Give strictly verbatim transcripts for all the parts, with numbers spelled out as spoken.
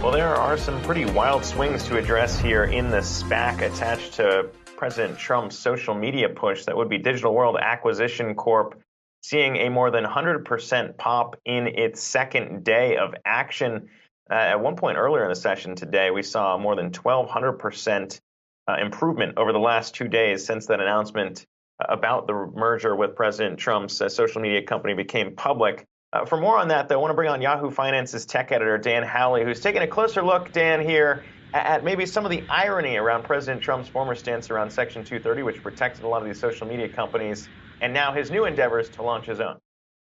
Well, there are some pretty wild swings to address here in the SPAC attached to President Trump's social media push. That would be Digital World Acquisition Corp, seeing a more than one hundred percent pop in its second day of action. Uh, at one point earlier in the session today, we saw more than twelve hundred percent uh, improvement over the last two days since that announcement about the merger with President Trump's uh, social media company became public. Uh, for more on that, though, I want to bring on Yahoo Finance's tech editor, Dan Howley, who's taking a closer look, Dan, here at, at maybe some of the irony around President Trump's former stance around Section two thirty, which protected a lot of these social media companies, and now his new endeavors to launch his own.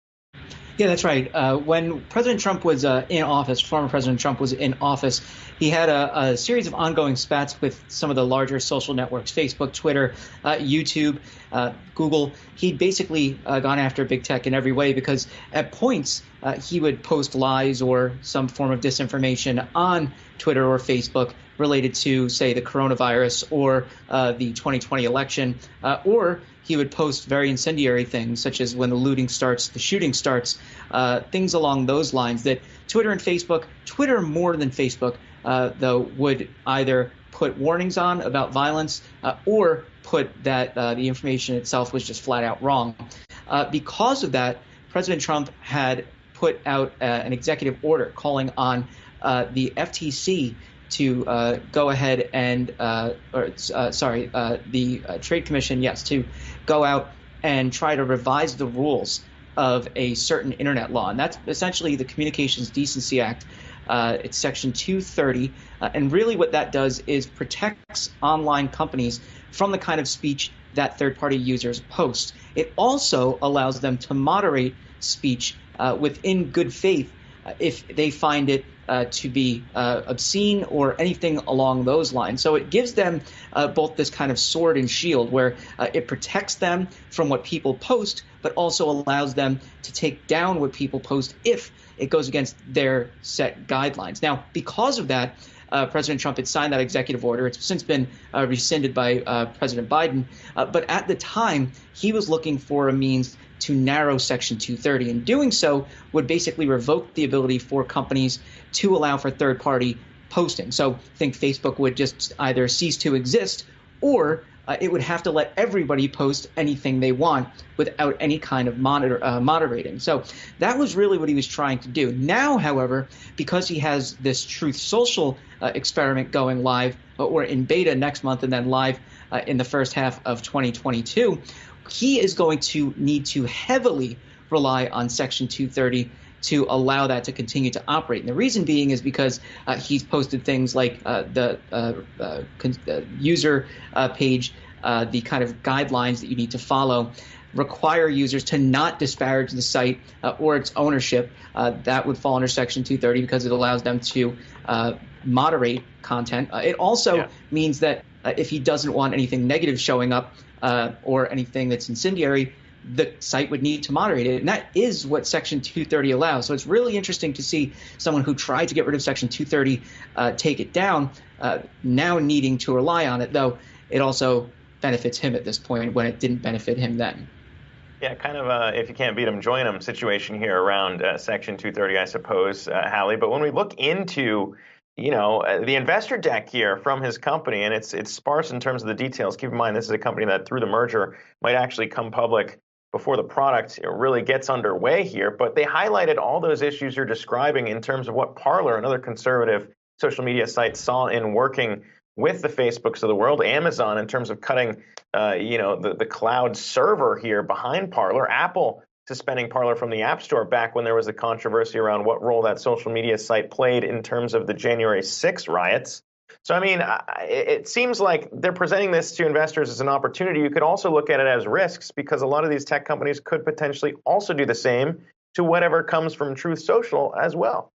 Yeah, that's right. Uh, when President Trump was uh, in office, former President Trump was in office, he had a, a series of ongoing spats with some of the larger social networks, Facebook, Twitter, uh, YouTube, uh, Google. He'd basically uh, gone after big tech in every way because at points uh, he would post lies or some form of disinformation on Twitter or Facebook related to, say, the coronavirus or uh, the twenty twenty election, uh, or he would post very incendiary things, such as when the looting starts, the shooting starts, uh, things along those lines that Twitter and Facebook, Twitter more than Facebook, uh, though, would either put warnings on about violence uh, or put that uh, the information itself was just flat out wrong. Uh, because of that, President Trump had put out uh, an executive order calling on uh, the F T C to uh, go ahead and, uh, or uh, sorry, uh, the uh, Trade Commission, yes, to go out and try to revise the rules of a certain internet law. And that's essentially the Communications Decency Act. Uh, it's Section two thirty. Uh, and really what that does is protects online companies from the kind of speech that third-party users post. It also allows them to moderate speech uh, within good faith uh, if they find it Uh, to be uh, obscene or anything along those lines. So it gives them uh, both this kind of sword and shield where uh, it protects them from what people post, but also allows them to take down what people post if it goes against their set guidelines. Now, because of that, uh, President Trump had signed that executive order. It's since been uh, rescinded by uh, President Biden. Uh, but at the time, he was looking for a means to narrow Section two thirty. And doing so would basically revoke the ability for companies to allow for third-party posting. So I think Facebook would just either cease to exist or uh, it would have to let everybody post anything they want without any kind of monitor, uh, moderating. So that was really what he was trying to do. Now, however, because he has this Truth Social uh, experiment going live, or in beta next month and then live uh, in the first half of twenty twenty-two, he is going to need to heavily rely on Section two thirty to allow that to continue to operate. And the reason being is because uh, he's posted things like uh, the uh, uh, con- uh, user uh, page, uh, the kind of guidelines that you need to follow, require users to not disparage the site uh, or its ownership. Uh, that would fall under Section two thirty because it allows them to uh, moderate content. Uh, it also yeah. means that uh, if he doesn't want anything negative showing up uh, or anything that's incendiary, the site would need to moderate it. And that is what Section two thirty allows. So it's really interesting to see someone who tried to get rid of Section two thirty uh, take it down, uh, now needing to rely on it, though it also benefits him at this point when it didn't benefit him then. Yeah, kind of a if you can't beat them, join them situation here around uh, Section two thirty, I suppose, uh, Howley. But when we look into you know, uh, the investor deck here from his company, and it's it's sparse in terms of the details. Keep in mind, this is a company that through the merger might actually come public before the product really gets underway here. But they highlighted all those issues you're describing in terms of what Parler, another conservative social media site, saw in working with the Facebooks of the world, Amazon, in terms of cutting, uh, you know, the, the cloud server here behind Parler, Apple suspending Parler from the App Store back when there was a controversy around what role that social media site played in terms of the January sixth riots. So, I mean, it seems like they're presenting this to investors as an opportunity. You could also look at it as risks because a lot of these tech companies could potentially also do the same to whatever comes from Truth Social as well.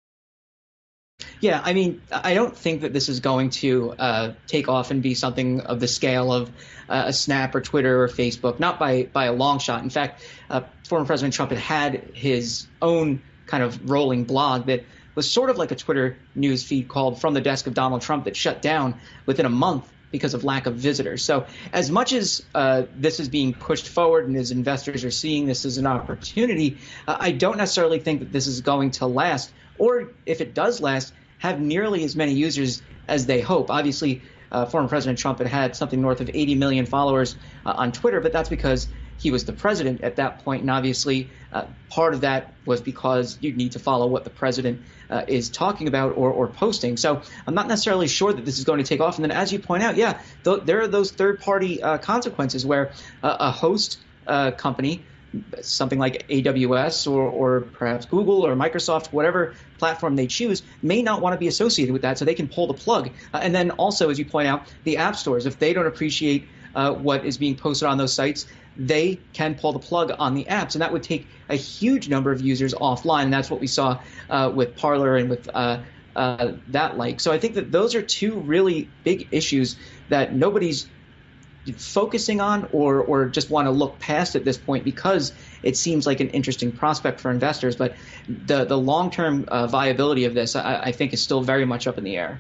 Yeah, I mean, I don't think that this is going to uh, take off and be something of the scale of uh, a Snap or Twitter or Facebook, not by, by a long shot. In fact, uh, former President Trump had had his own kind of rolling blog that was sort of like a Twitter news feed called From the Desk of Donald Trump that shut down within a month because of lack of visitors. So as much as uh, this is being pushed forward and as investors are seeing this as an opportunity, uh, I don't necessarily think that this is going to last, or if it does last, have nearly as many users as they hope. Obviously, uh, former President Trump had had something north of eighty million followers uh, on Twitter, but that's because he was the president at that point, and obviously uh, part of that was because you need to follow what the president uh, is talking about or, or posting. So I'm not necessarily sure that this is going to take off. And then, as you point out, yeah, th- there are those third-party uh, consequences where uh, a host uh, company, something like A W S or, or perhaps Google or Microsoft, whatever platform they choose, may not want to be associated with that, so they can pull the plug. Uh, and then also, as you point out, the app stores, if they don't appreciate uh, what is being posted on those sites, they can pull the plug on the apps, and that would take a huge number of users offline, and that's what we saw uh, with Parler and with uh, uh, that like. So I think that those are two really big issues that nobody's focusing on or or just want to look past at this point, because it seems like an interesting prospect for investors. But the, the long-term uh, viability of this, I, I think, is still very much up in the air.